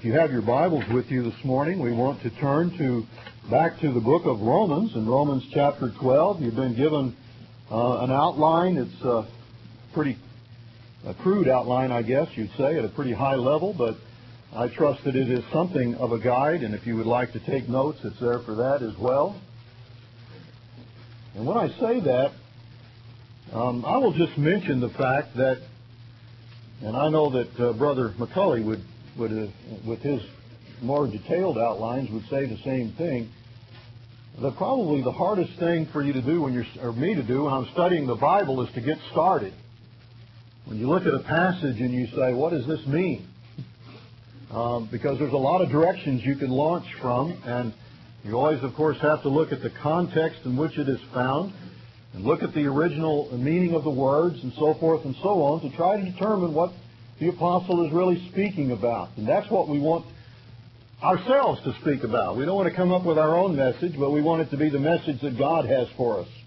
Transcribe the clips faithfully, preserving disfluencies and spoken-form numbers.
you have your Bibles with you this morning, we want to turn to back to the book of Romans, in Romans chapter twelve. You've been given uh, an outline. It's a pretty a crude outline, I guess you'd say, at a pretty high level, but I trust that it is something of a guide, and if you would like to take notes, it's there for that as well. And when I say that, um, I will just mention the fact that, and I know that uh, Brother McCulley would, would uh, with his more detailed outlines, would say the same thing, that probably the hardest thing for you to do, when you're, or me to do, when I'm studying the Bible, is to get started. When you look at a passage and you say, what does this mean? Um, because there's a lot of directions you can launch from, and you always, of course, have to look at the context in which it is found, and look at the original meaning of the words, and so forth and so on, to try to determine what the apostle is really speaking about. And that's what we want ourselves to speak about. We don't want to come up with our own message, but we want it to be the message that God has for us.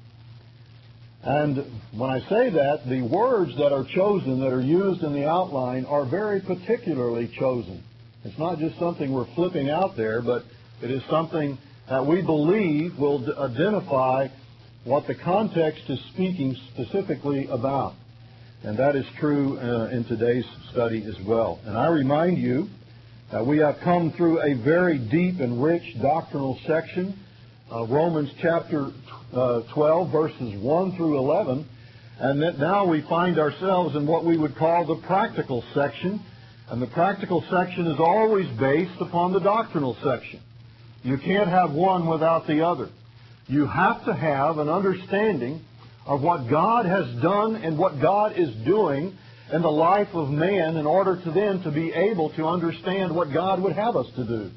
And when I say that, the words that are chosen, that are used in the outline, are very particularly chosen. It's not just something we're flipping out there, but it is something that we believe will identify what the context is speaking specifically about. And that is true uh, in today's study as well. And I remind you that we have come through a very deep and rich doctrinal section, uh, Romans chapter uh, twelve, verses one through eleven, and that now we find ourselves in what we would call the practical section. And the practical section is always based upon the doctrinal section. You can't have one without the other. You have to have an understanding of what God has done and what God is doing in the life of man in order to then to be able to understand what God would have us to do.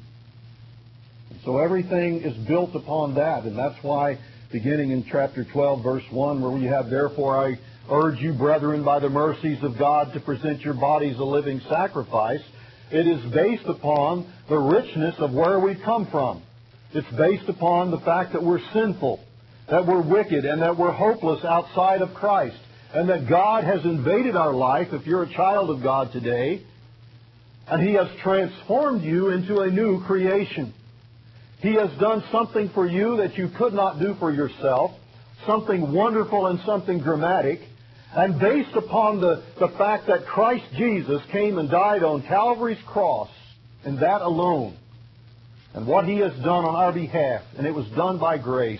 So everything is built upon that, and that's why beginning in chapter twelve, verse one, where we have, therefore I urge you, brethren, by the mercies of God, to present your bodies a living sacrifice. It is based upon the richness of where we come from. It's based upon the fact that we're sinful, that we're wicked, and that we're hopeless outside of Christ, and that God has invaded our life, if you're a child of God today, and He has transformed you into a new creation. He has done something for you that you could not do for yourself, something wonderful and something dramatic, and based upon the, the fact that Christ Jesus came and died on Calvary's cross, and that alone, and what He has done on our behalf, and it was done by grace,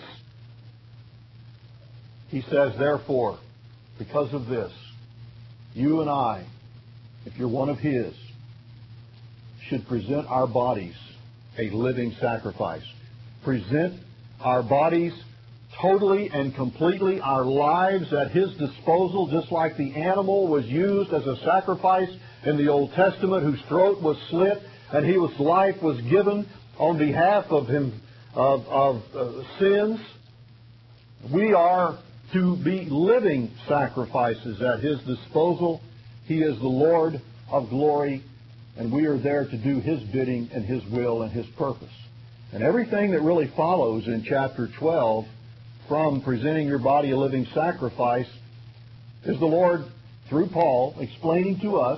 He says, therefore, because of this, you and I, if you're one of His, should present our bodies a living sacrifice. Present our bodies totally and completely, our lives at His disposal, just like the animal was used as a sacrifice in the Old Testament, whose throat was slit and whose life was given on behalf of him of, of uh, sins. We are to be living sacrifices at His disposal. He is the Lord of glory, and we are there to do His bidding and His will and His purpose. And everything that really follows in chapter twelve, from presenting your body a living sacrifice, is the Lord, through Paul, explaining to us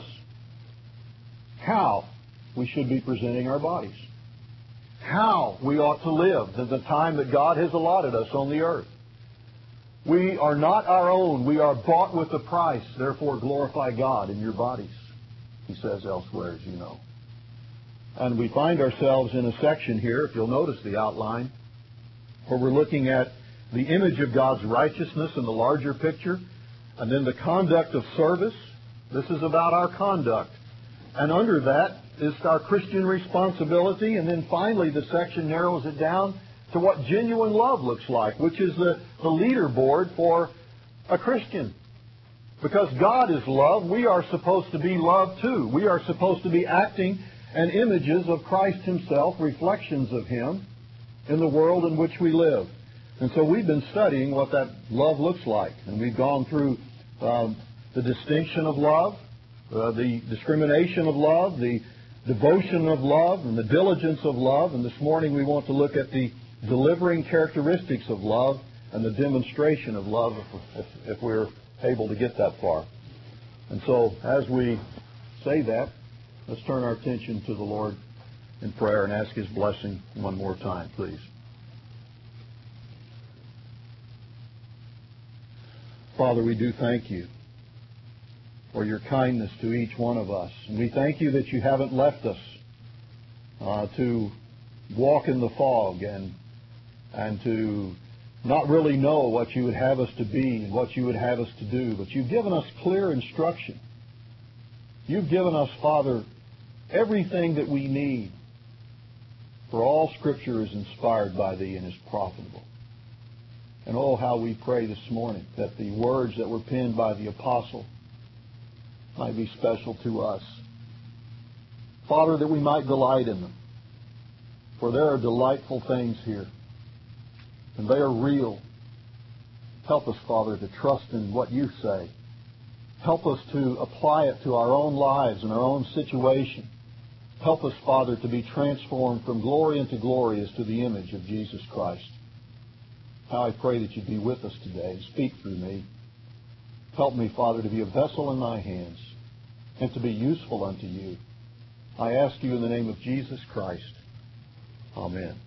how we should be presenting our bodies, how we ought to live at the time that God has allotted us on the earth. We are not our own. We are bought with a price. Therefore, glorify God in your bodies, he says elsewhere, as you know. And we find ourselves in a section here, if you'll notice the outline, where we're looking at the image of God's righteousness in the larger picture, and then the conduct of service. This is about our conduct. And under that is our Christian responsibility, and then finally the section narrows it down to what genuine love looks like, which is the, the leaderboard for a Christian. Because God is love, we are supposed to be love too. We are supposed to be acting and images of Christ Himself, reflections of Him in the world in which we live. And so we've been studying what that love looks like. And we've gone through um, the distinction of love, uh, the discrimination of love, the devotion of love, and the diligence of love. And this morning we want to look at the delivering characteristics of love and the demonstration of love, if, if, if we're able to get that far. And so as we say that, let's turn our attention to the Lord in prayer and ask His blessing one more time, please. Father, we do thank You for Your kindness to each one of us. And we thank You that You haven't left us uh, to walk in the fog and and to not really know what You would have us to be and what You would have us to do. But You've given us clear instruction. You've given us, Father, everything that we need. For all Scripture is inspired by Thee and is profitable. And oh, how we pray this morning that the words that were penned by the apostle might be special to us. Father, that we might delight in them. For there are delightful things here. And they are real. Help us, Father, to trust in what You say. Help us to apply it to our own lives and our own situation. Help us, Father, to be transformed from glory into glory as to the image of Jesus Christ. How I pray that You'd be with us today and speak through me. Help me, Father, to be a vessel in Thy hands and to be useful unto You. I ask You in the name of Jesus Christ. Amen.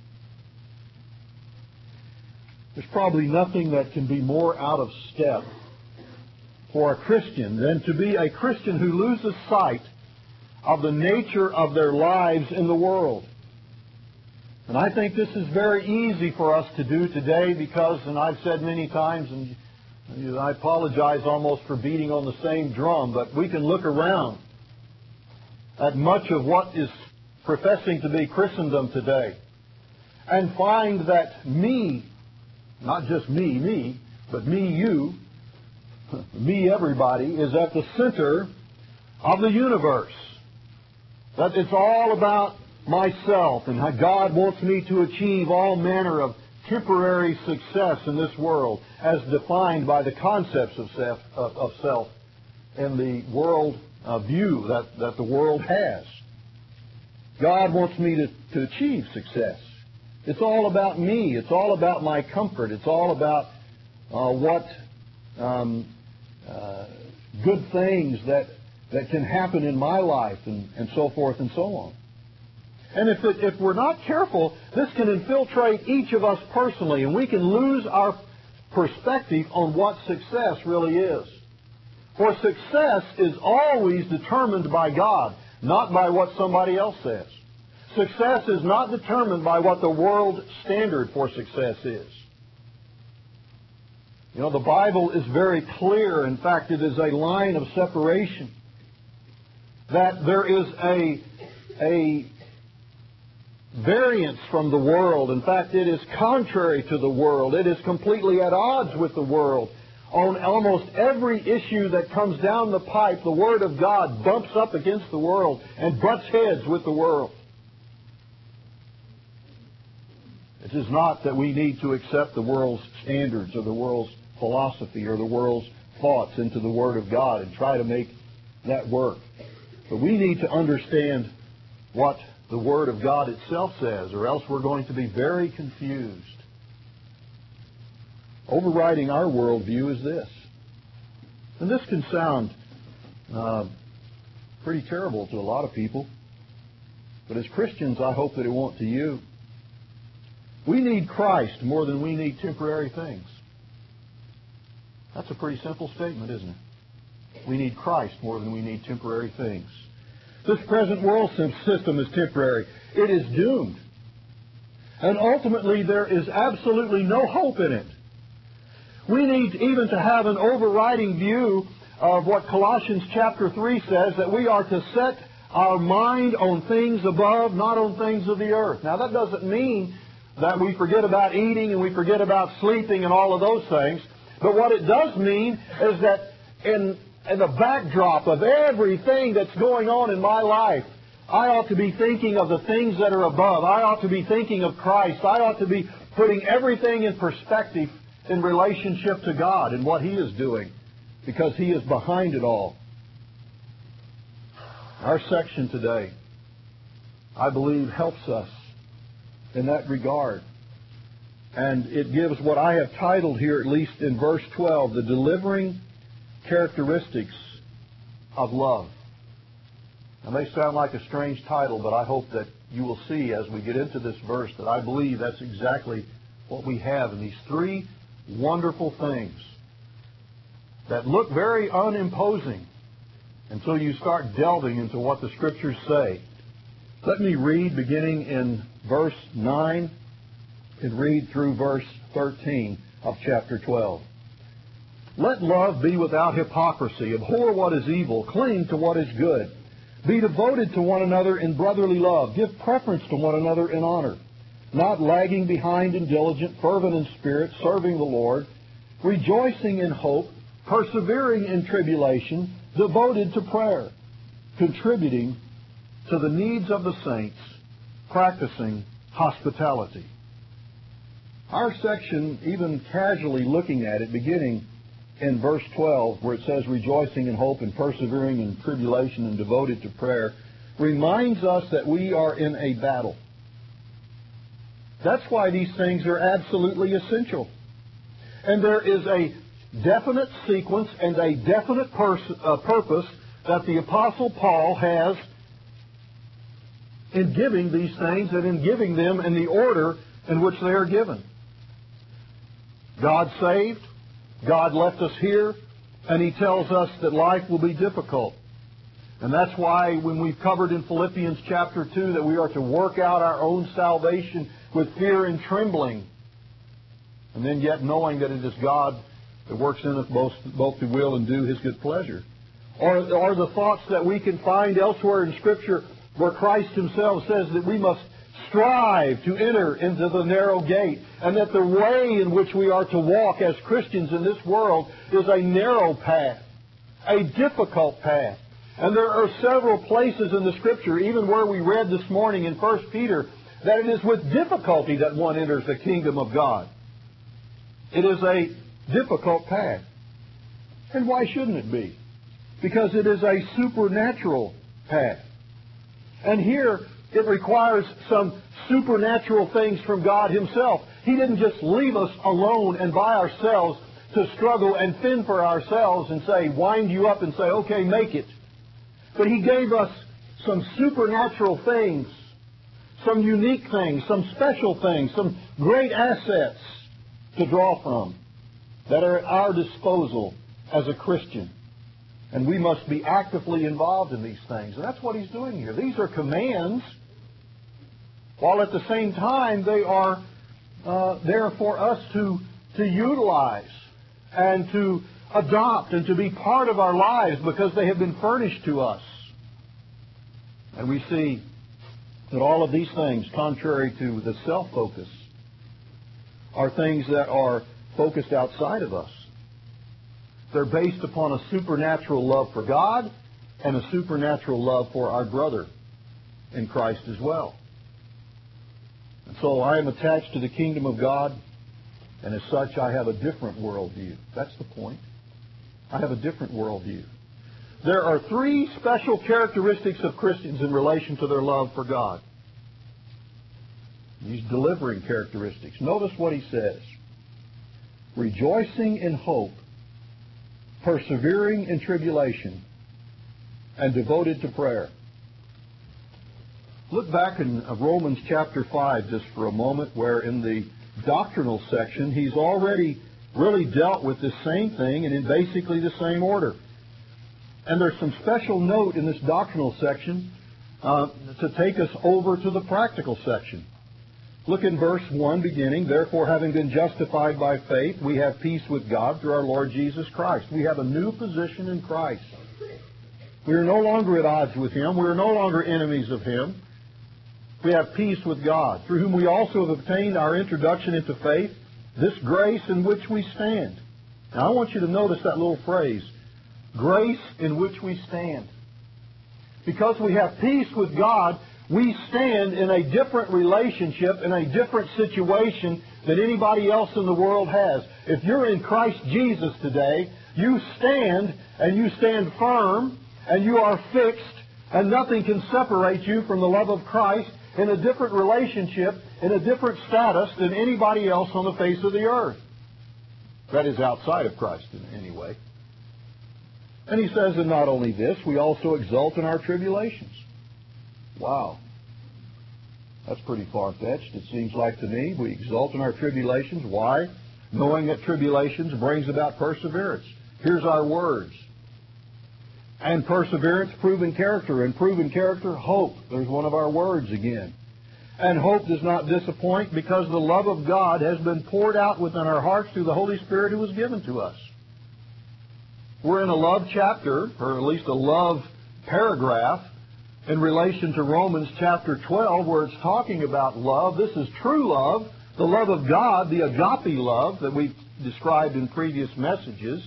There's probably nothing that can be more out of step for a Christian than to be a Christian who loses sight of the nature of their lives in the world. And I think this is very easy for us to do today because, and I've said many times, and I apologize almost for beating on the same drum, but we can look around at much of what is professing to be Christendom today and find that me, not just me, me, but me, you, me, everybody, is at the center of the universe. That it's all about myself and how God wants me to achieve all manner of temporary success in this world as defined by the concepts of self, of, of self and the world uh, view that, that the world has. God wants me to, to achieve success. It's all about me. It's all about my comfort. It's all about uh, what um, uh, good things that, that can happen in my life and, and so forth and so on. And if, it, if we're not careful, this can infiltrate each of us personally, and we can lose our perspective on what success really is. For success is always determined by God, not by what somebody else says. Success is not determined by what the world standard for success is. You know, the Bible is very clear. In fact, it is a line of separation. That there is a, a variance from the world. In fact, it is contrary to the world. It is completely at odds with the world. On almost every issue that comes down the pipe, the Word of God bumps up against the world and butts heads with the world. It is not that we need to accept the world's standards or the world's philosophy or the world's thoughts into the Word of God and try to make that work. But we need to understand what the Word of God itself says, or else we're going to be very confused. Overriding our worldview is this. And this can sound uh, pretty terrible to a lot of people. But as Christians, I hope that it won't to you. We need Christ more than we need temporary things. That's a pretty simple statement, isn't it? We need Christ more than we need temporary things. This present world system is temporary. It is doomed. And ultimately, there is absolutely no hope in it. We need even to have an overriding view of what Colossians chapter three says, that we are to set our mind on things above, not on things of the earth. Now, that doesn't mean that we forget about eating and we forget about sleeping and all of those things. But what it does mean is that in, in the backdrop of everything that's going on in my life, I ought to be thinking of the things that are above. I ought to be thinking of Christ. I ought to be putting everything in perspective in relationship to God and what He is doing, because He is behind it all. Our section today, I believe, helps us in that regard. And it gives what I have titled here, at least in verse twelve, the delivering characteristics of love. It may sound like a strange title, but I hope that you will see as we get into this verse that I believe that's exactly what we have in these three wonderful things that look very unimposing until you start delving into what the Scriptures say. Let me read beginning in verse nine and read through verse thirteen of chapter twelve. Let love be without hypocrisy. Abhor what is evil. Cling to what is good. Be devoted to one another in brotherly love. Give preference to one another in honor. Not lagging behind in diligence, fervent in spirit, serving the Lord, rejoicing in hope, persevering in tribulation, devoted to prayer, contributing to the needs of the saints, practicing hospitality. Our section, even casually looking at it, beginning in verse twelve, where it says rejoicing in hope and persevering in tribulation and devoted to prayer, reminds us that we are in a battle. That's why these things are absolutely essential. And there is a definite sequence and a definite pers- uh, purpose that the Apostle Paul has in giving these things and in giving them in the order in which they are given. God saved, God left us here, and He tells us that life will be difficult. And that's why when we've covered in Philippians chapter two that we are to work out our own salvation with fear and trembling, and then yet knowing that it is God that works in us both, both to will and do His good pleasure. Or, or the thoughts that we can find elsewhere in Scripture where Christ Himself says that we must strive to enter into the narrow gate, and that the way in which we are to walk as Christians in this world is a narrow path, a difficult path. And there are several places in the Scripture, even where we read this morning in First Peter, that it is with difficulty that one enters the kingdom of God. It is a difficult path. And why shouldn't it be? Because it is a supernatural path. And here it requires some supernatural things from God Himself. He didn't just leave us alone and by ourselves to struggle and fend for ourselves and say, wind you up and say, okay, make it. But He gave us some supernatural things, some unique things, some special things, some great assets to draw from that are at our disposal as a Christian. And we must be actively involved in these things. And that's what He's doing here. These are commands, while at the same time they are uh, there for us to, to utilize and to adopt and to be part of our lives because they have been furnished to us. And we see that all of these things, contrary to the self-focus, are things that are focused outside of us. They're based upon a supernatural love for God and a supernatural love for our brother in Christ as well. And so I am attached to the kingdom of God, and as such I have a different worldview. That's the point. I have a different worldview. There are three special characteristics of Christians in relation to their love for God. These delivering characteristics. Notice what he says. Rejoicing in hope, persevering in tribulation, and devoted to prayer. Look back in Romans chapter five just for a moment, where in the doctrinal section he's already really dealt with the same thing and in basically the same order. And there's some special note in this doctrinal section uh, to take us over to the practical section. Look in verse one beginning, therefore having been justified by faith, we have peace with God through our Lord Jesus Christ. We have a new position in Christ. We are no longer at odds with Him. We are no longer enemies of Him. We have peace with God, through whom we also have obtained our introduction into faith, this grace in which we stand. Now I want you to notice that little phrase, grace in which we stand. Because we have peace with God, we stand in a different relationship, in a different situation than anybody else in the world has. If you're in Christ Jesus today, you stand, and you stand firm, and you are fixed, and nothing can separate you from the love of Christ in a different relationship, in a different status than anybody else on the face of the earth. That is outside of Christ in any way. And he says, and not only this, we also exult in our tribulations. Wow. That's pretty far-fetched, it seems like to me. We exult in our tribulations. Why? Knowing that tribulations brings about perseverance. Here's our words. And perseverance, proven character. And proven character, hope. There's one of our words again. And hope does not disappoint because the love of God has been poured out within our hearts through the Holy Spirit who was given to us. We're in a love chapter, or at least a love paragraph, in relation to Romans chapter twelve, where it's talking about love. This is true love, the love of God, the agape love that we've described in previous messages.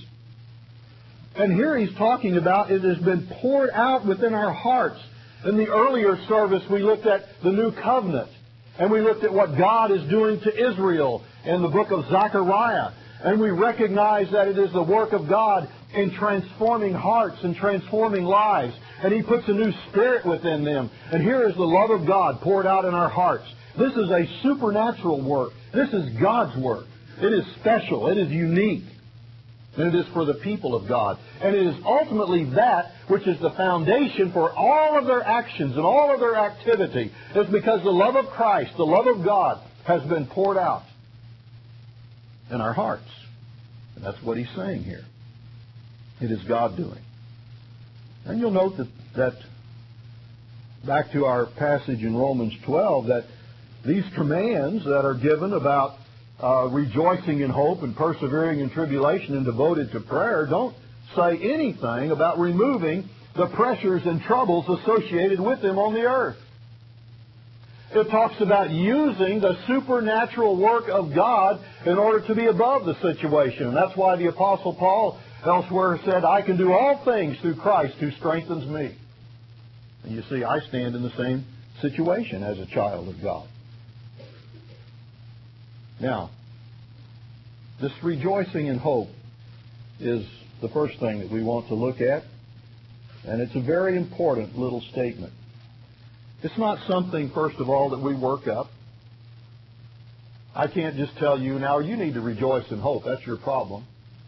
And here he's talking about it has been poured out within our hearts. In the earlier service, we looked at the new covenant, and we looked at what God is doing to Israel in the book of Zechariah. And we recognize that it is the work of God in transforming hearts and transforming lives. And He puts a new spirit within them. And here is the love of God poured out in our hearts. This is a supernatural work. This is God's work. It is special. It is unique. And it is for the people of God. And it is ultimately that which is the foundation for all of their actions and all of their activity. It's because the love of Christ, the love of God, has been poured out in our hearts. And that's what he's saying here. It is God doing. And you'll note that, that back to our passage in Romans twelve, that these commands that are given about uh, rejoicing in hope and persevering in tribulation and devoted to prayer don't say anything about removing the pressures and troubles associated with them on the earth. It talks about using the supernatural work of God in order to be above the situation. And that's why the Apostle Paul elsewhere said, I can do all things through Christ who strengthens me. And you see, I stand in the same situation as a child of God. Now, this rejoicing in hope is the first thing that we want to look at. And it's a very important little statement. It's not something, first of all, that we work up. I can't just tell you, now you need to rejoice in hope. That's your problem.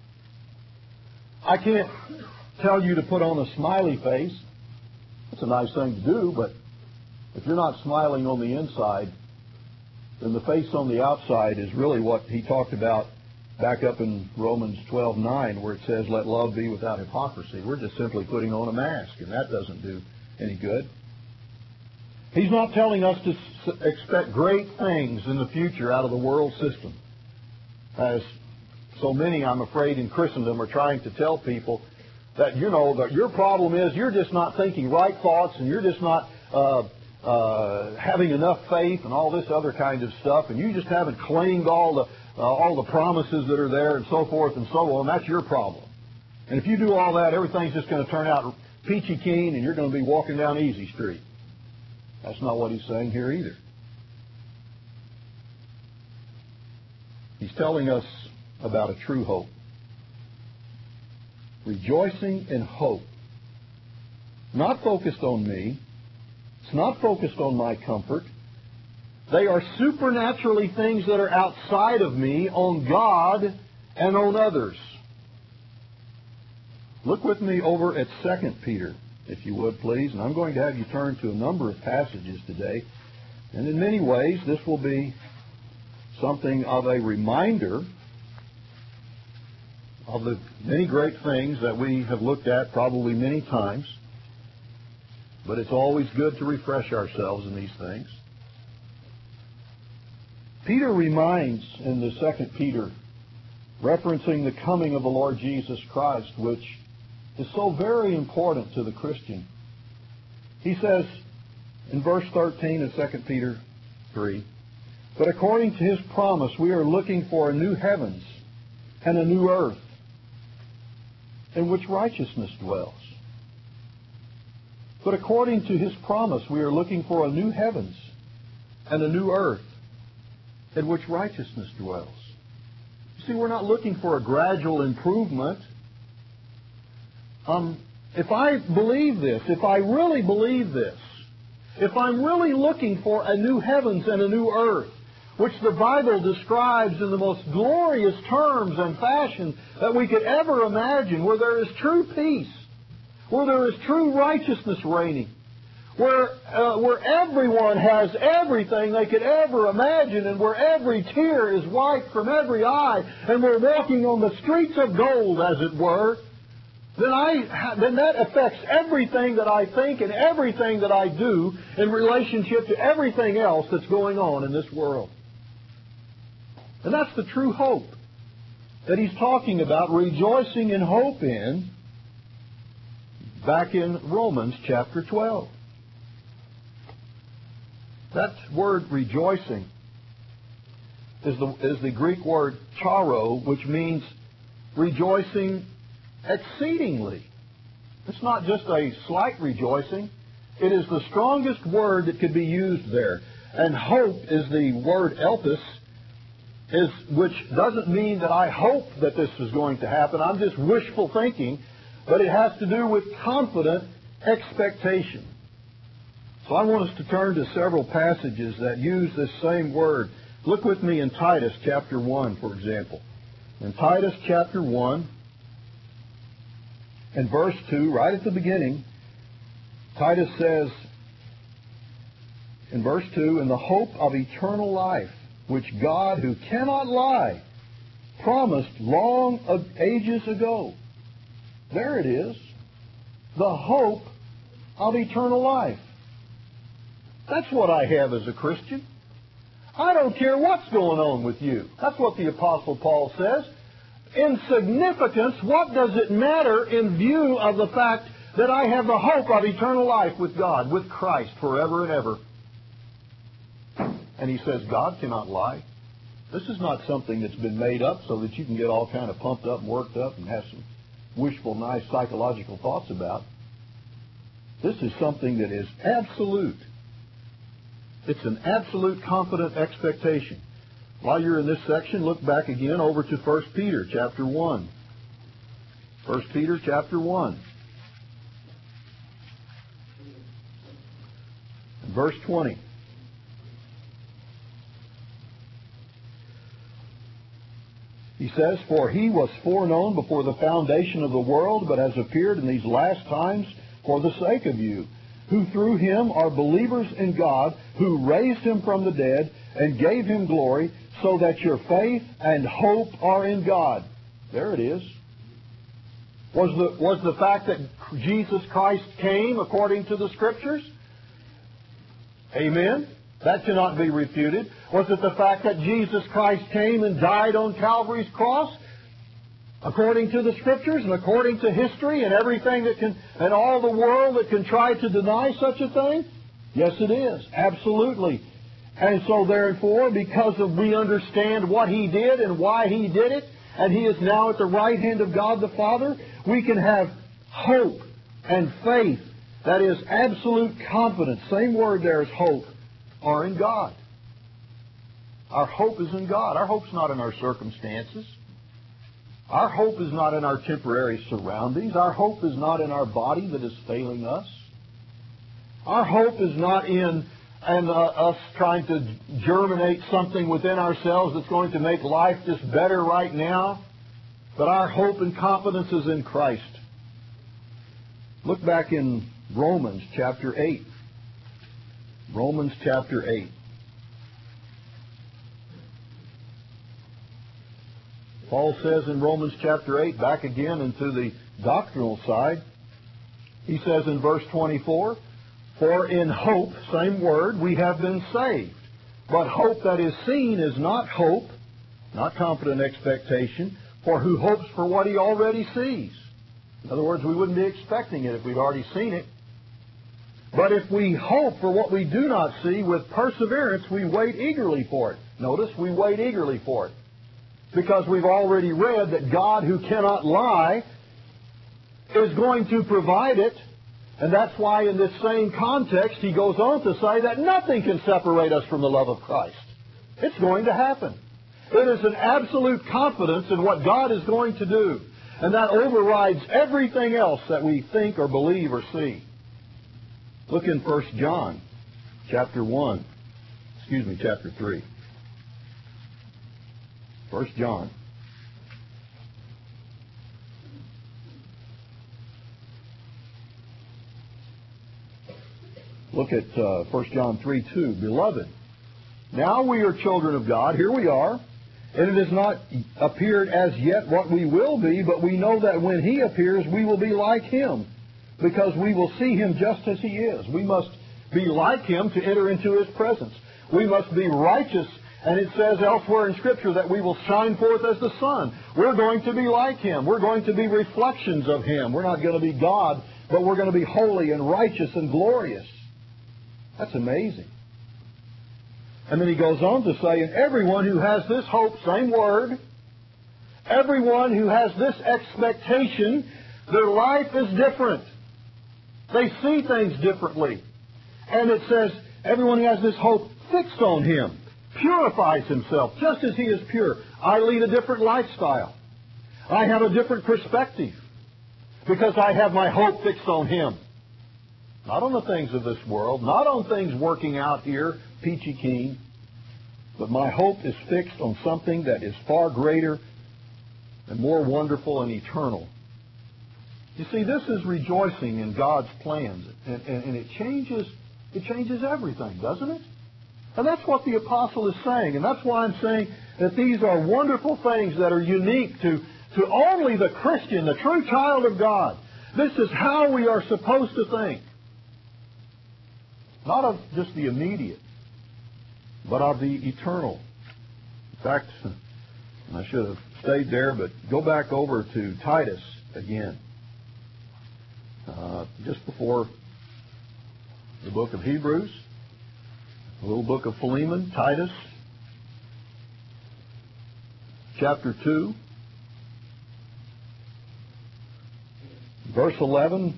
I can't tell you to put on a smiley face. That's a nice thing to do, but if you're not smiling on the inside, then the face on the outside is really what he talked about back up in Romans twelve nine, where it says, let love be without hypocrisy. We're just simply putting on a mask, and that doesn't do any good. He's not telling us to expect great things in the future out of the world system, as so many, I'm afraid, in Christendom are trying to tell people that, you know, that your problem is you're just not thinking right thoughts, and you're just not uh, uh, having enough faith and all this other kind of stuff, and you just haven't claimed all the uh, all the promises that are there and so forth and so on. That's your problem. And if you do all that, everything's just going to turn out peachy keen, and you're going to be walking down Easy Street. That's not what he's saying here either. He's telling us about a true hope. Rejoicing in hope. Not focused on me. It's not focused on my comfort. They are supernaturally things that are outside of me, on God and on others. Look with me over at Second Peter, if you would, please. And I'm going to have you turn to a number of passages today. And in many ways, this will be something of a reminder of the many great things that we have looked at probably many times. But it's always good to refresh ourselves in these things. Peter reminds in the Second Peter, referencing the coming of the Lord Jesus Christ, which is so very important to the Christian. He says in verse thirteen of Second Peter three, but according to His promise, we are looking for a new heavens and a new earth in which righteousness dwells. But according to His promise, we are looking for a new heavens and a new earth in which righteousness dwells. You see, we're not looking for a gradual improvement. Um, if I believe this, if I really believe this, if I'm really looking for a new heavens and a new earth, which the Bible describes in the most glorious terms and fashion that we could ever imagine, where there is true peace, where there is true righteousness reigning, where, uh, where everyone has everything they could ever imagine, and where every tear is wiped from every eye, and we're walking on the streets of gold, as it were, then I then that affects everything that I think and everything that I do in relationship to everything else that's going on in this world. And that's the true hope that he's talking about, rejoicing in hope in, back in Romans chapter twelve. That word rejoicing is the, is the Greek word charo, which means rejoicing exceedingly. It's not just a slight rejoicing. It is the strongest word that could be used there. And hope is the word elpis, is, which doesn't mean that I hope that this is going to happen. I'm just wishful thinking. But it has to do with confident expectation. So I want us to turn to several passages that use this same word. Look with me in Titus chapter one, for example. In Titus chapter one, and verse two, right at the beginning, Titus says, in verse two, in the hope of eternal life, which God, who cannot lie, promised long ages ago. There it is. The hope of eternal life. That's what I have as a Christian. I don't care what's going on with you. That's what the Apostle Paul says. In significance, what does it matter in view of the fact that I have the hope of eternal life with God, with Christ, forever and ever? And he says, God cannot lie. This is not something that's been made up so that you can get all kind of pumped up and worked up and have some wishful, nice psychological thoughts about. This is something that is absolute. It's an absolute confident expectation. While you're in this section, look back again over to First Peter chapter one. First Peter chapter one. Verse twenty. He says, for he was foreknown before the foundation of the world, but has appeared in these last times for the sake of you, who through him are believers in God, who raised him from the dead and gave him glory, so that your faith and hope are in God. There it is. Was the, was the fact that Jesus Christ came according to the Scriptures? Amen. That cannot be refuted. Was it the fact that Jesus Christ came and died on Calvary's cross? According to the Scriptures and according to history and everything that can, and all the world that can try to deny such a thing? Yes, it is. Absolutely. And so therefore, because of we understand what He did and why He did it, and He is now at the right hand of God the Father, we can have hope and faith. That is absolute confidence. Same word there as hope. Are in God. Our hope is in God. Our hope's not in our circumstances. Our hope is not in our temporary surroundings. Our hope is not in our body that is failing us. Our hope is not in and uh, us trying to germinate something within ourselves that's going to make life just better right now. But our hope and confidence is in Christ. Look back in Romans chapter eight. Romans chapter eight. Paul says in Romans chapter eight, back again into the doctrinal side, he says in verse twenty-four, for in hope, same word, we have been saved. But hope that is seen is not hope, not confident expectation, for who hopes for what he already sees? In other words, we wouldn't be expecting it if we'd already seen it. But if we hope for what we do not see, with perseverance we wait eagerly for it. Notice, we wait eagerly for it. Because we've already read that God, who cannot lie, is going to provide it. And that's why in this same context he goes on to say that nothing can separate us from the love of Christ. It's going to happen. It is an absolute confidence in what God is going to do. And that overrides everything else that we think or believe or see. Look in First John chapter one. Excuse me, chapter three. First John. Look at uh, First John three two. Beloved, now we are children of God. Here we are. And it has not appeared as yet what we will be, but we know that when He appears, we will be like Him, because we will see Him just as He is. We must be like Him to enter into His presence. We must be righteous, and it says elsewhere in Scripture that we will shine forth as the sun. We're going to be like Him. We're going to be reflections of Him. We're not going to be God, but we're going to be holy and righteous and glorious. That's amazing. And then he goes on to say, and everyone who has this hope, same word, everyone who has this expectation, their life is different. They see things differently. And it says, everyone who has this hope fixed on Him purifies himself just as He is pure. I lead a different lifestyle. I have a different perspective because I have my hope fixed on Him. Not on the things of this world, not on things working out here, peachy keen, but my hope is fixed on something that is far greater and more wonderful and eternal. You see, this is rejoicing in God's plans, and, and, and it changes, it changes everything, doesn't it? And that's what the apostle is saying, and that's why I'm saying that these are wonderful things that are unique to, to only the Christian, the true child of God. This is how we are supposed to think. Not of just the immediate, but of the eternal. In fact, I should have stayed there, but go back over to Titus again. Uh, just before the book of Hebrews, the little book of Philemon, Titus, chapter two, verse eleven.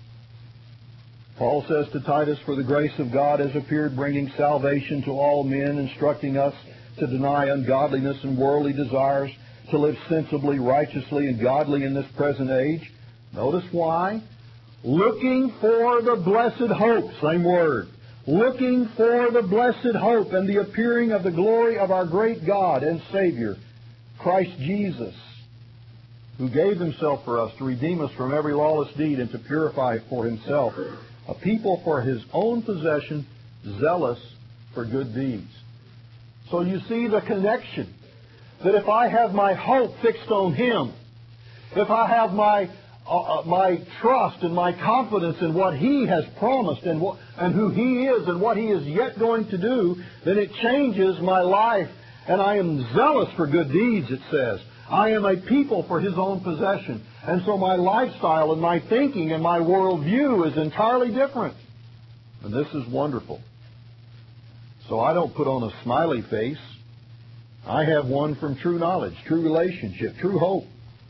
Paul says to Titus, for the grace of God has appeared, bringing salvation to all men, instructing us to deny ungodliness and worldly desires, to live sensibly, righteously, and godly in this present age. Notice why. Looking for the blessed hope, same word. Looking for the blessed hope and the appearing of the glory of our great God and Savior, Christ Jesus, who gave Himself for us to redeem us from every lawless deed and to purify for Himself a people for His own possession, zealous for good deeds. So you see the connection, that if I have my hope fixed on Him, if I have my uh, my trust and my confidence in what He has promised and what, and who He is and what He is yet going to do, then it changes my life, and I am zealous for good deeds, it says. I am a people for His own possession. And so my lifestyle and my thinking and my worldview is entirely different. And this is wonderful. So I don't put on a smiley face. I have one from true knowledge, true relationship, true hope.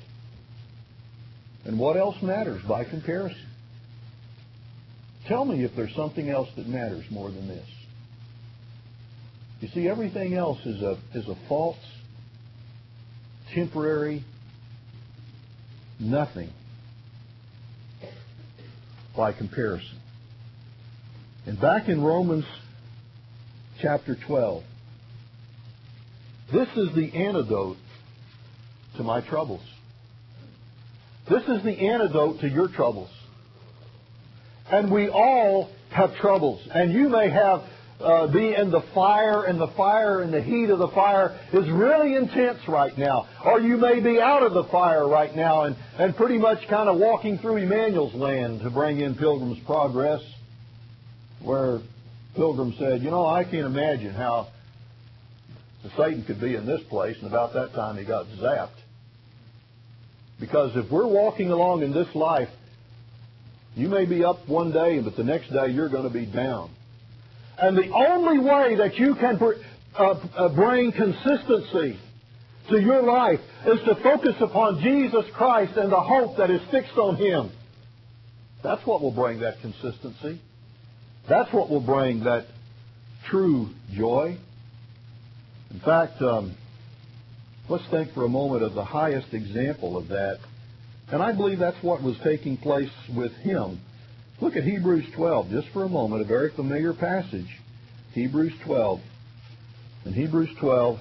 And what else matters by comparison? Tell me if there's something else that matters more than this. You see, everything else is a, is a false, temporary nothing by comparison. And back in Romans chapter twelve, this is the antidote to my troubles. This is the antidote to your troubles. And we all have troubles. And you may have Uh, be in the fire, and the fire and the heat of the fire is really intense right now. Or you may be out of the fire right now and, and pretty much kind of walking through Emmanuel's land, to bring in Pilgrim's Progress, where Pilgrim said, you know, I can't imagine how Satan could be in this place, and about that time he got zapped. Because if we're walking along in this life, you may be up one day, but the next day you're going to be down. And the only way that you can uh, uh, bring consistency to your life is to focus upon Jesus Christ and the hope that is fixed on Him. That's what will bring that consistency. That's what will bring that true joy. In fact, um, let's think for a moment of the highest example of that. And I believe that's what was taking place with Him. Look at Hebrews twelve, just for a moment, a very familiar passage. Hebrews twelve. In Hebrews twelve,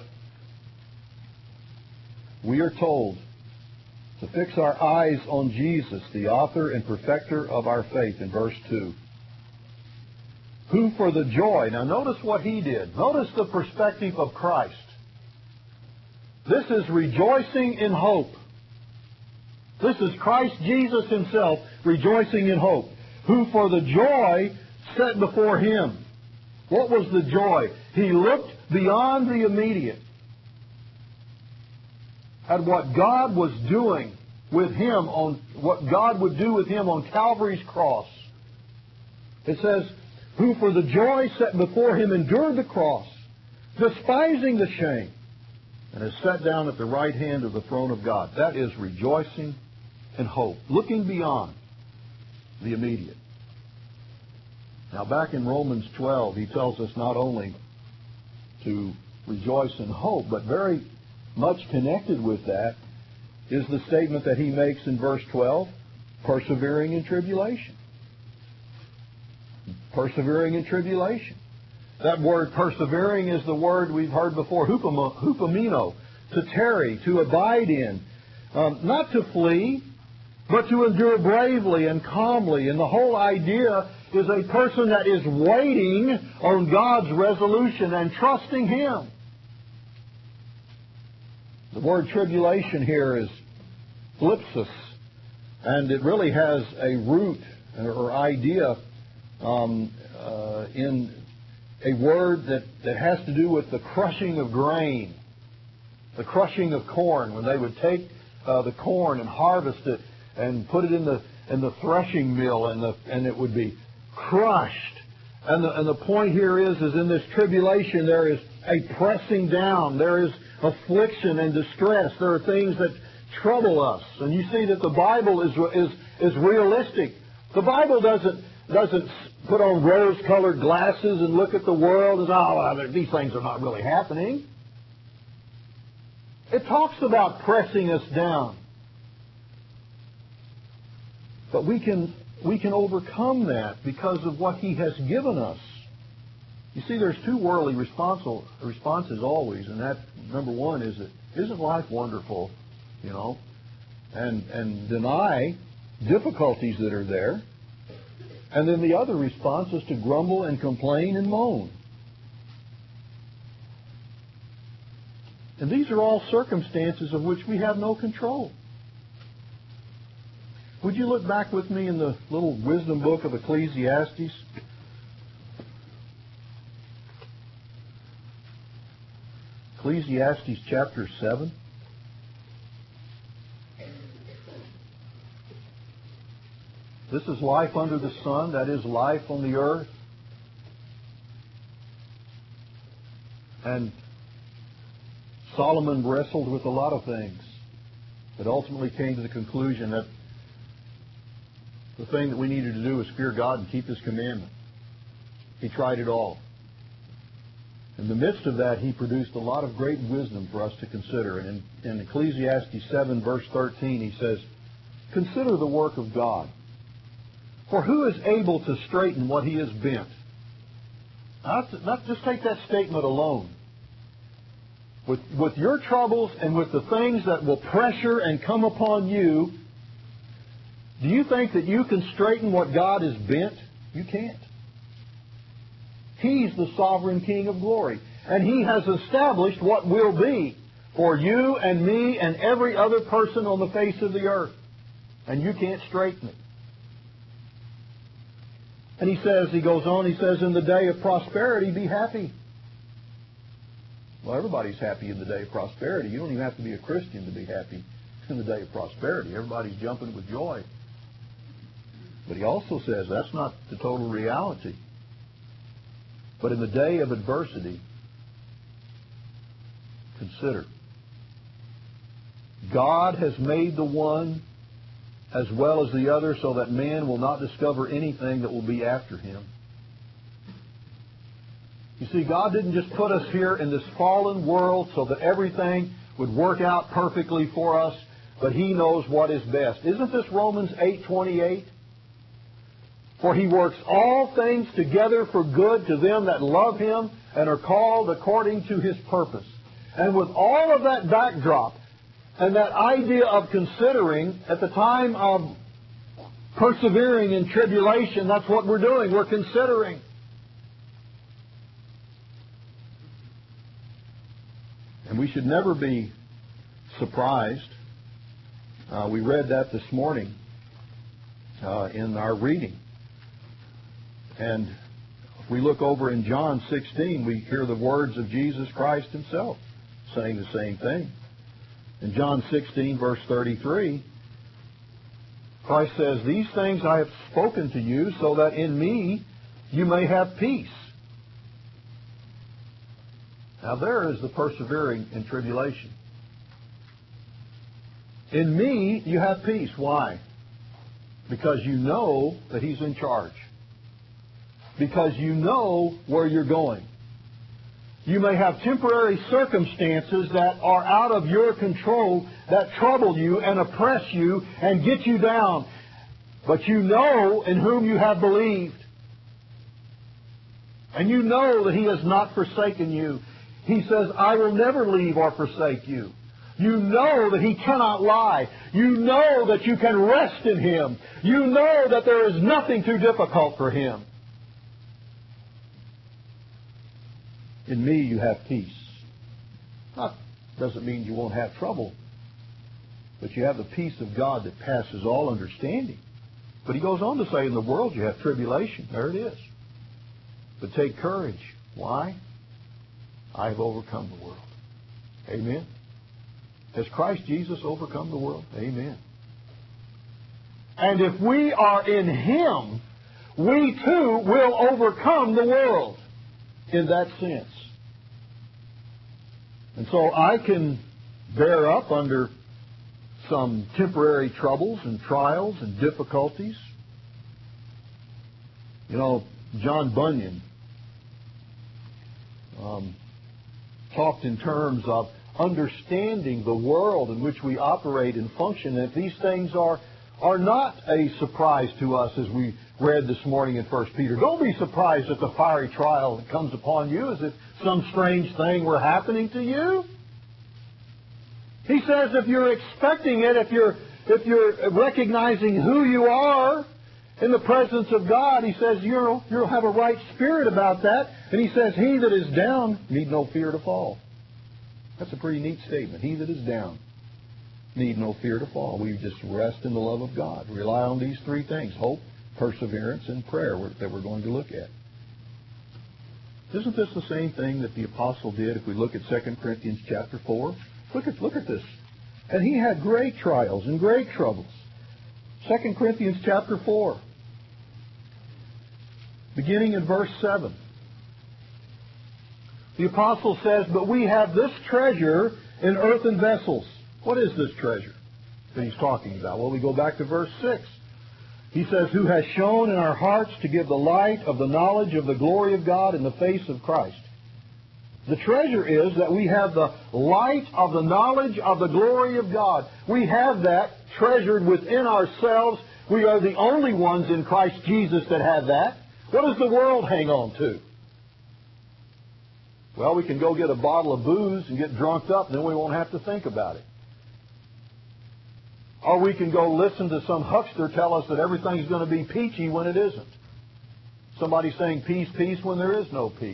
we are told to fix our eyes on Jesus, the author and perfecter of our faith, in verse two. who for the joy. Now notice what he did. Notice the perspective of Christ. This is rejoicing in hope. This is Christ Jesus himself rejoicing in hope. Who for the joy set before him. What was the joy? He looked beyond the immediate at what God was doing with him on what God would do with him on Calvary's cross. It says, who for the joy set before him endured the cross, despising the shame, and is set down at the right hand of the throne of God. That is rejoicing and hope, looking beyond the immediate. Now back in Romans twelve, he tells us not only to rejoice in hope, but very much connected with that is the statement that he makes in verse twelve, persevering in tribulation. Persevering in tribulation. That word persevering is the word we've heard before, hupomino, to tarry, to abide in. Um, not to flee, but to endure bravely and calmly. And the whole idea is a person that is waiting on God's resolution and trusting Him. The word tribulation here is thlipsis, and it really has a root or idea um, uh, in a word that, that has to do with the crushing of grain, the crushing of corn. When they would take uh, the corn and harvest it and put it in the in the threshing mill, and the and it would be crushed. And the and the point here is is in this tribulation there is a pressing down, there is affliction and distress. There are things that trouble us, and you see that the Bible is is is realistic. The Bible doesn't doesn't put on rose-colored glasses and look at the world and oh, well, these things are not really happening. It talks about pressing us down, but we can we can overcome that because of what He has given us. You see, there's two worldly responses always, and that number one is that isn't life wonderful, you know, and and deny difficulties that are there. And then the other response is to grumble and complain and moan. And these are all circumstances of which we have no control. Would you look back with me in the little wisdom book of Ecclesiastes? Ecclesiastes chapter seven. This is life under the sun, that is life on the earth. And Solomon wrestled with a lot of things, but ultimately came to the conclusion that the thing that we needed to do was fear God and keep His commandment. He tried it all. In the midst of that, he produced a lot of great wisdom for us to consider. And in, in Ecclesiastes seven, verse thirteen, he says, "Consider the work of God. For who is able to straighten what he has bent?" Not, not just take that statement alone. With, with your troubles and with the things that will pressure and come upon you, do you think that you can straighten what God has bent? You can't. He's the sovereign King of glory. And He has established what will be for you and me and every other person on the face of the earth. And you can't straighten it. And he says, he goes on, he says, in the day of prosperity, be happy. Well, everybody's happy in the day of prosperity. You don't even have to be a Christian to be happy in the day of prosperity. Everybody's jumping with joy. But he also says that's not the total reality. But in the day of adversity, consider. God has made the one as well as the other, so that man will not discover anything that will be after him. You see, God didn't just put us here in this fallen world so that everything would work out perfectly for us, but He knows what is best. Isn't this Romans eight twenty-eight? For He works all things together for good to them that love Him and are called according to His purpose. And with all of that backdrop, and that idea of considering at the time of persevering in tribulation, that's what we're doing. We're considering. And we should never be surprised. Uh, we read that this morning uh, in our reading. And if we look over in John sixteen, we hear the words of Jesus Christ himself saying the same thing. In John sixteen, verse thirty-three, Christ says, "These things I have spoken to you so that in me you may have peace." Now there is the persevering in tribulation. In me you have peace. Why? Because you know that He's in charge. Because you know where you're going. You may have temporary circumstances that are out of your control that trouble you and oppress you and get you down. But you know in whom you have believed. And you know that He has not forsaken you. He says, "I will never leave or forsake you." You know that He cannot lie. You know that you can rest in Him. You know that there is nothing too difficult for Him. In me you have peace. That doesn't mean you won't have trouble. But you have the peace of God that passes all understanding. But He goes on to say, in the world you have tribulation. There it is. But take courage. Why? I have overcome the world. Amen. Has Christ Jesus overcome the world? Amen. And if we are in Him, we too will overcome the world in that sense. And so I can bear up under some temporary troubles and trials and difficulties. You know, John Bunyan um, talked in terms of understanding the world in which we operate and function, and if these things are, are not a surprise to us, as we read this morning in First Peter. Don't be surprised at the fiery trial that comes upon you as if some strange thing were happening to you. He says if you're expecting it, if you're, if you're recognizing who you are in the presence of God, he says you'll, you'll have a right spirit about that. And he says, "He that is down need no fear to fall." That's a pretty neat statement. He that is down need no fear to fall. We just rest in the love of God. Rely on these three things: hope, perseverance, and prayer that we're going to look at. Isn't this the same thing that the apostle did if we look at Second Corinthians chapter four? Look at, look at this. And he had great trials and great troubles. Second Corinthians chapter four, beginning in verse seven. The apostle says, "But we have this treasure in earthen vessels." What is this treasure that he's talking about? Well, we go back to verse six. He says, "Who has shone in our hearts to give the light of the knowledge of the glory of God in the face of Christ." The treasure is that we have the light of the knowledge of the glory of God. We have that treasured within ourselves. We are the only ones in Christ Jesus that have that. What does the world hang on to? Well, we can go get a bottle of booze and get drunk up, and then we won't have to think about it. Or we can go listen to some huckster tell us that everything's going to be peachy when it isn't. Somebody saying peace, peace when there is no peace.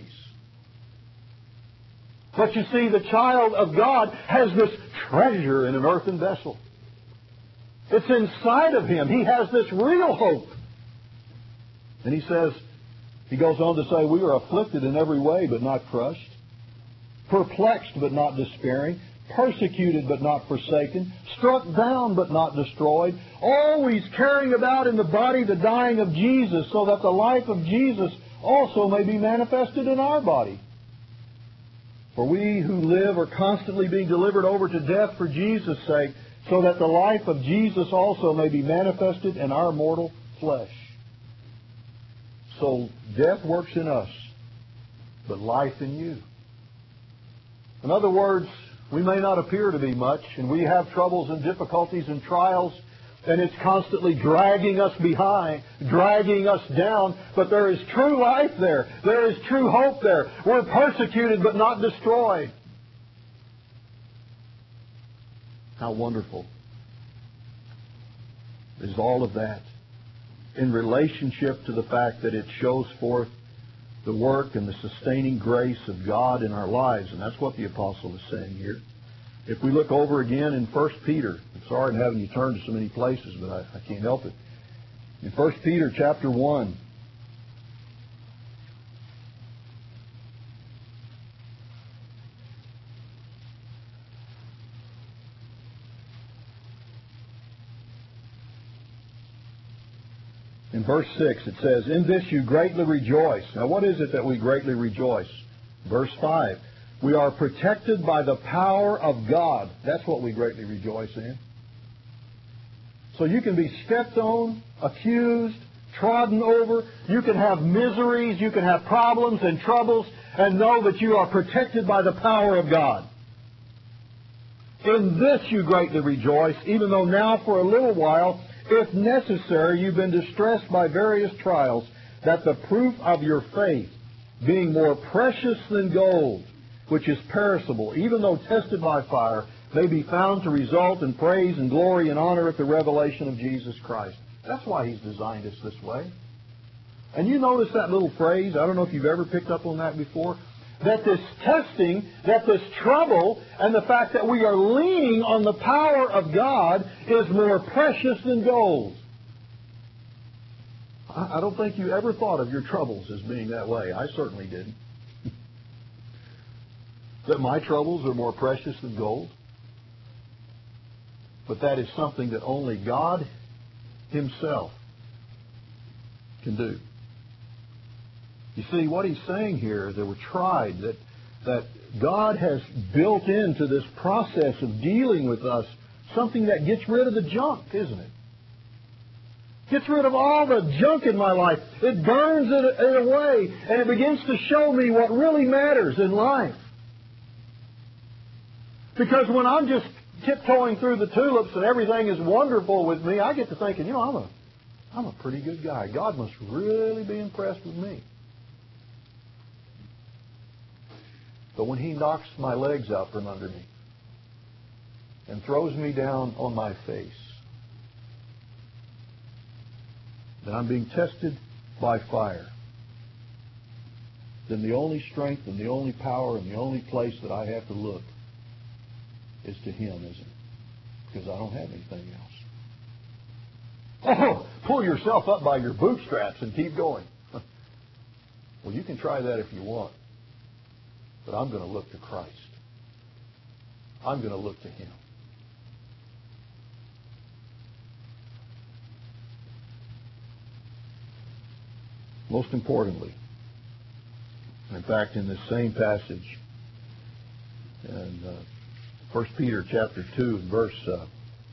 But you see, the child of God has this treasure in an earthen vessel. It's inside of him. He has this real hope. And he says, he goes on to say, "We are afflicted in every way, but not crushed. Perplexed, but not despairing. Persecuted, but not forsaken. Struck down, but not destroyed. Always carrying about in the body the dying of Jesus, so that the life of Jesus also may be manifested in our body. For we who live are constantly being delivered over to death for Jesus' sake, so that the life of Jesus also may be manifested in our mortal flesh." So death works in us, but life in you. In other words, we may not appear to be much, and we have troubles and difficulties and trials, and it's constantly dragging us behind, dragging us down, but there is true life there. There is true hope there. We're persecuted but not destroyed. How wonderful is all of that in relationship to the fact that it shows forth the work and the sustaining grace of God in our lives. And that's what the apostle is saying here. If we look over again in First Peter, I'm sorry I'm having you turn to so many places, but I, I can't help it. In First Peter chapter one, in verse six, it says, "In this you greatly rejoice." Now, what is it that we greatly rejoice? Verse five, "We are protected by the power of God." That's what we greatly rejoice in. So you can be stepped on, accused, trodden over. You can have miseries. You can have problems and troubles, and know that you are protected by the power of God. "In this you greatly rejoice, even though now for a little while, if necessary, you've been distressed by various trials, that the proof of your faith, being more precious than gold, which is perishable, even though tested by fire, may be found to result in praise and glory and honor at the revelation of Jesus Christ." That's why He's designed us this way. And you notice that little phrase, I don't know if you've ever picked up on that before, that this testing, that this trouble, and the fact that we are leaning on the power of God is more precious than gold. I don't think you ever thought of your troubles as being that way. I certainly didn't. That my troubles are more precious than gold. But that is something that only God Himself can do. You see, what He's saying here, that we're tried, that, that God has built into this process of dealing with us something that gets rid of the junk, isn't it? Gets rid of all the junk in my life. It burns it, it away, and it begins to show me what really matters in life. Because when I'm just tiptoeing through the tulips and everything is wonderful with me, I get to thinking, you know, I'm a, I'm a pretty good guy. God must really be impressed with me. But when He knocks my legs out from under me and throws me down on my face, then I'm being tested by fire. Then the only strength and the only power and the only place that I have to look is to Him, isn't it? Because I don't have anything else. Oh, pull yourself up by your bootstraps and keep going. Well, you can try that if you want. But I'm going to look to Christ. I'm going to look to Him. Most importantly, in fact, in this same passage, in uh, First Peter chapter two, verse, uh,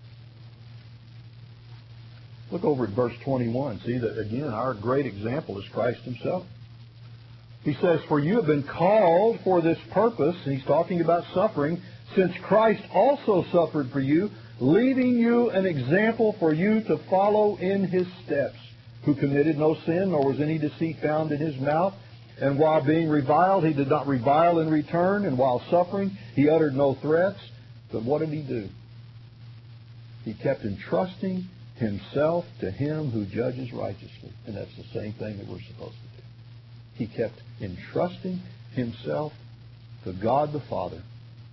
look over at verse twenty-one. See that again, our great example is Christ Himself. He says, "For you have been called for this purpose," and He's talking about suffering, "since Christ also suffered for you, leaving you an example for you to follow in His steps, who committed no sin, nor was any deceit found in His mouth. And while being reviled, He did not revile in return, and while suffering, He uttered no threats." But what did He do? He kept entrusting Himself to Him who judges righteously. And that's the same thing that we're supposed to do. He kept entrusting Himself to God the Father.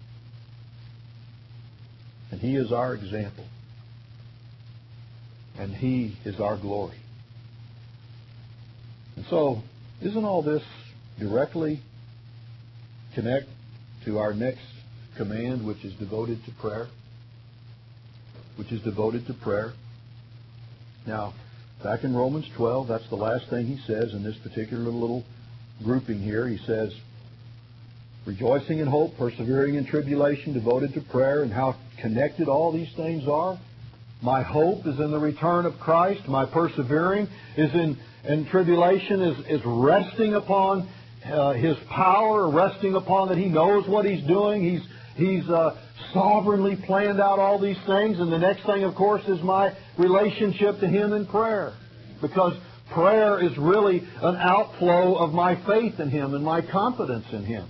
And He is our example. And He is our glory. And so, isn't all this directly connect to our next command, which is devoted to prayer? Which is devoted to prayer. Now, back in Romans twelve, that's the last thing he says in this particular little grouping here. He says, rejoicing in hope, persevering in tribulation, devoted to prayer, and how connected all these things are. My hope is in the return of Christ. My persevering is in, in tribulation, is, is resting upon uh, His power, resting upon that He knows what He's doing. He's, he's uh, sovereignly planned out all these things. And the next thing, of course, is my relationship to Him in prayer. Because prayer is really an outflow of my faith in Him and my confidence in Him.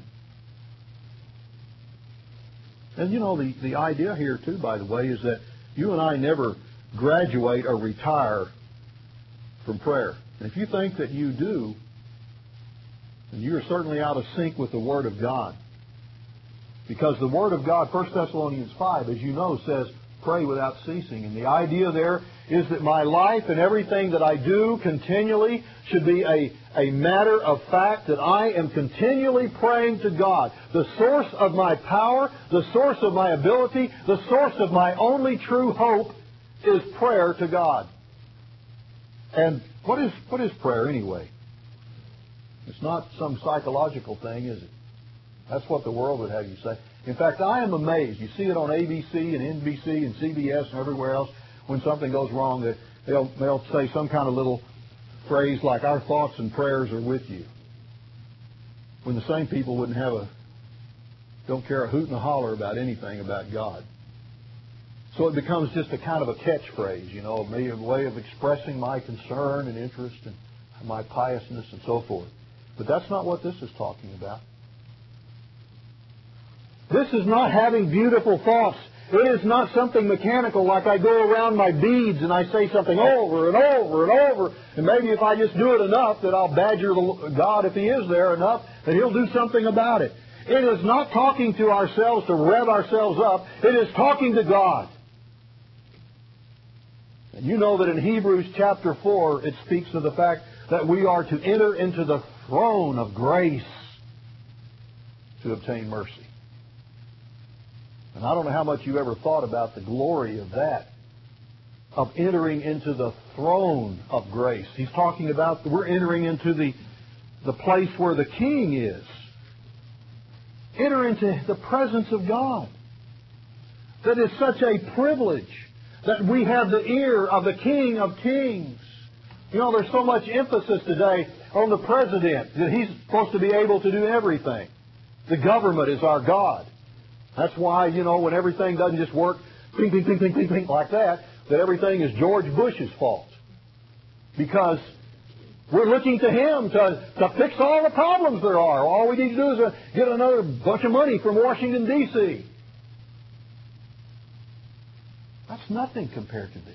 And you know, the, the idea here, too, by the way, is that you and I never graduate or retire from prayer. And if you think that you do, And you are certainly out of sync with the Word of God. Because the Word of God, First Thessalonians five, as you know, says, pray without ceasing. And the idea there is that my life and everything that I do continually should be a, a matter of fact that I am continually praying to God. The source of my power, the source of my ability, the source of my only true hope is prayer to God. And what is, what is prayer anyway? It's not some psychological thing, is it? That's what the world would have you say. In fact, I am amazed. You see it on A B C and N B C and C B S and everywhere else. When something goes wrong, that they'll, they'll say some kind of little phrase like, our thoughts and prayers are with you. When the same people wouldn't have a, don't care a hoot and a holler about anything about God. So it becomes just a kind of a catchphrase, you know, a way of expressing my concern and interest and my piousness and so forth. But that's not what this is talking about. This is not having beautiful thoughts. It is not something mechanical like I go around my beads and I say something over and over and over. And maybe if I just do it enough that I'll badger the God, if He is there enough, that He'll do something about it. It is not talking to ourselves to rev ourselves up. It is talking to God. And you know that in Hebrews chapter four, it speaks of the fact that we are to enter into the throne of grace to obtain mercy. And I don't know how much you've ever thought about the glory of that, of entering into the throne of grace. He's talking about we're entering into the, the place where the King is. Enter into the presence of God. That is such a privilege that we have the ear of the King of Kings. You know, there's so much emphasis today on the president that he's supposed to be able to do everything. The government is our God. That's why, you know, when everything doesn't just work ping, ping, ping, ping, ping, ping, like that, that everything is George Bush's fault. Because we're looking to him to, to fix all the problems there are. All we need to do is uh, get another bunch of money from Washington, D C That's nothing compared to this.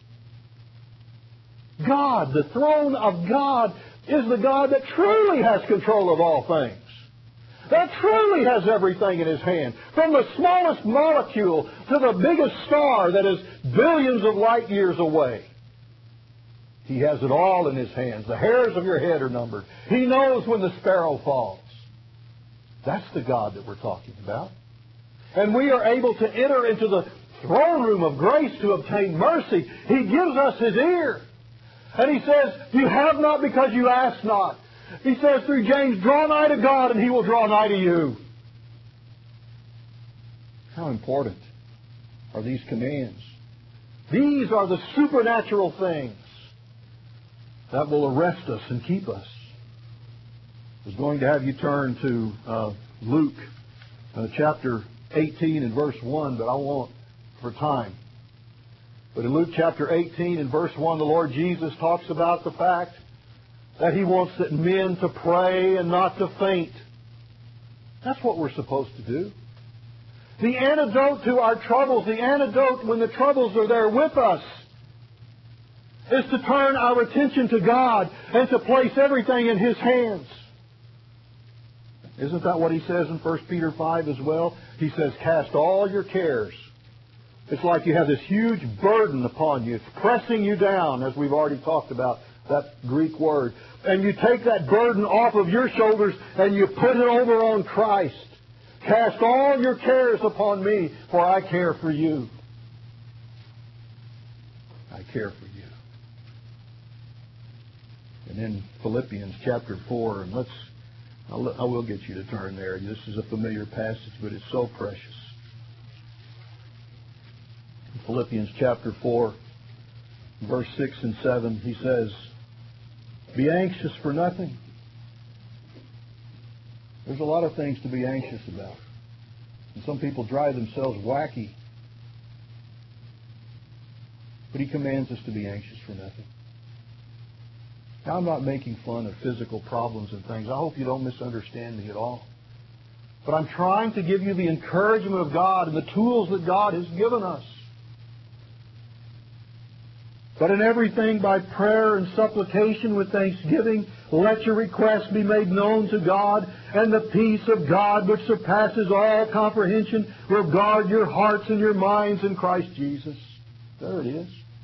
God, the throne of God, is the God that truly has control of all things. That truly has everything in His hand. From the smallest molecule to the biggest star that is billions of light years away. He has it all in His hands. The hairs of your head are numbered. He knows when the sparrow falls. That's the God that we're talking about. And we are able to enter into the throne room of grace to obtain mercy. He gives us His ear. And He says, you have not because you ask not. He says through James, draw nigh to God and He will draw nigh to you. How important are these commands? These are the supernatural things that will arrest us and keep us. I was going to have you turn to uh, Luke uh, chapter eighteen and verse one, but I won't for time. But in Luke chapter eighteen and verse one, the Lord Jesus talks about the fact that He wants that men to pray and not to faint. That's what we're supposed to do. The antidote to our troubles, the antidote when the troubles are there with us, is to turn our attention to God and to place everything in His hands. Isn't that what He says in First Peter five as well? He says, cast all your cares. It's like you have this huge burden upon you. It's pressing you down, as we've already talked about that Greek word. And you take that burden off of your shoulders and you put it over on Christ. Cast all your cares upon me, for I care for you. I care for you. And then Philippians chapter four, and let's, I'll, I will get you to turn there. This is a familiar passage, but it's so precious. In Philippians chapter four, verse six and seven, he says, be anxious for nothing. There's a lot of things to be anxious about. And some people drive themselves wacky. But He commands us to be anxious for nothing. Now, I'm not making fun of physical problems and things. I hope you don't misunderstand me at all. But I'm trying to give you the encouragement of God and the tools that God has given us. But in everything by prayer and supplication with thanksgiving, let your requests be made known to God, and the peace of God, which surpasses all comprehension, will guard your hearts and your minds in Christ Jesus. There it is.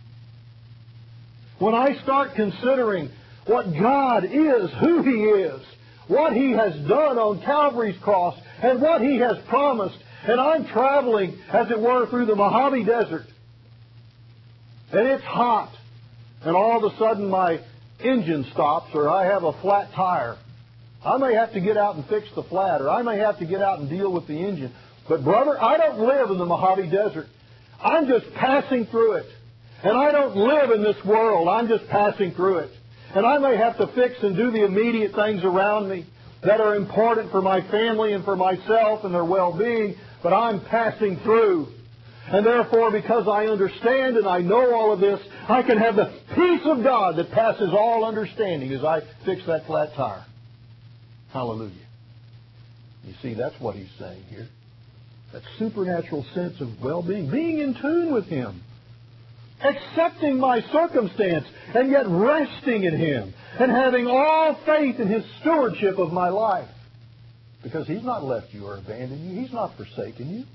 When I start considering what God is, who He is, what He has done on Calvary's cross, and what He has promised, and I'm traveling, as it were, through the Mojave Desert, and it's hot, and all of a sudden my engine stops, or I have a flat tire. I may have to get out and fix the flat, or I may have to get out and deal with the engine. But brother, I don't live in the Mojave Desert. I'm just passing through it. And I don't live in this world. I'm just passing through it. And I may have to fix and do the immediate things around me that are important for my family and for myself and their well-being, but I'm passing through. And therefore, because I understand and I know all of this, I can have the peace of God that passes all understanding as I fix that flat tire. Hallelujah. You see, that's what he's saying here. That supernatural sense of well-being, being in tune with Him, accepting my circumstance, and yet resting in Him, and having all faith in His stewardship of my life. Because He's not left you or abandoned you. He's not forsaken you.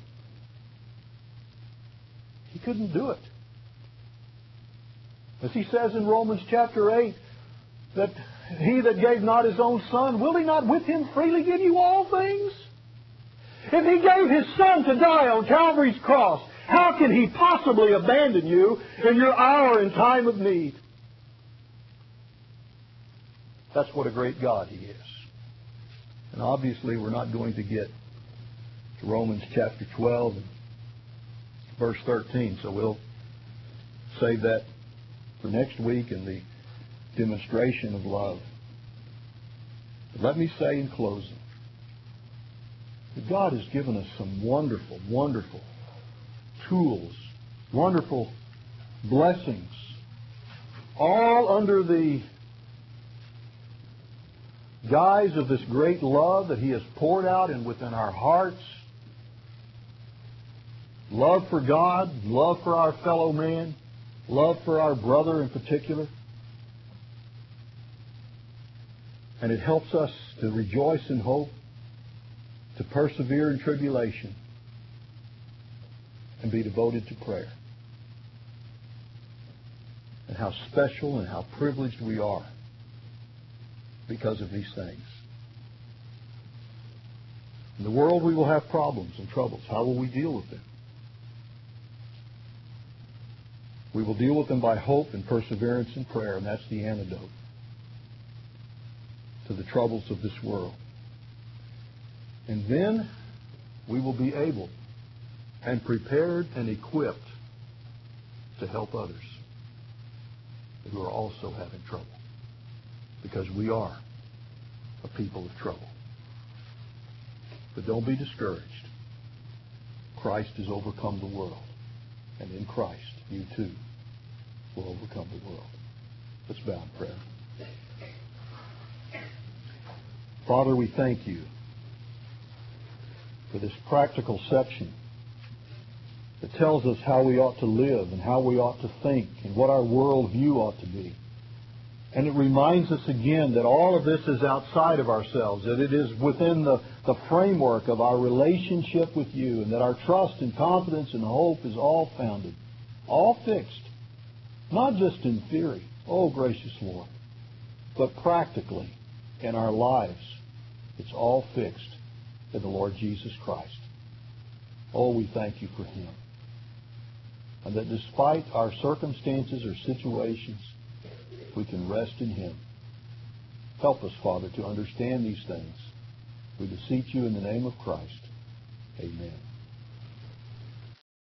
He couldn't do it. As He says in Romans chapter eight, that He that gave not His own Son, will He not with Him freely give you all things? If He gave His Son to die on Calvary's cross, how can He possibly abandon you in your hour and time of need? That's what a great God He is. And obviously we're not going to get to Romans chapter twelve and verse thirteen, so we'll save that for next week in the demonstration of love. But let me say in closing that God has given us some wonderful, wonderful tools, wonderful blessings, all under the guise of this great love that He has poured out and within our hearts. Love for God, love for our fellow man, love for our brother in particular. And it helps us to rejoice in hope, to persevere in tribulation, and be devoted to prayer. And how special and how privileged we are because of these things. In the world we will have problems and troubles. How will we deal with them? We will deal with them by hope and perseverance and prayer, and that's the antidote to the troubles of this world. And then we will be able and prepared and equipped to help others who are also having trouble, because we are a people of trouble. But don't be discouraged. Christ has overcome the world, and in Christ you too will overcome the world. Let's bow in prayer. Father, we thank You for this practical section that tells us how we ought to live and how we ought to think and what our worldview ought to be. And it reminds us again that all of this is outside of ourselves, that it is within the, the framework of our relationship with You, and that our trust and confidence and hope is all founded, all fixed, not just in theory, oh gracious Lord, but practically in our lives. It's all fixed in the Lord Jesus Christ. Oh, we thank You for Him. And that despite our circumstances or situations, we can rest in Him. Help us, Father, to understand these things. We beseech You in the name of Christ. Amen.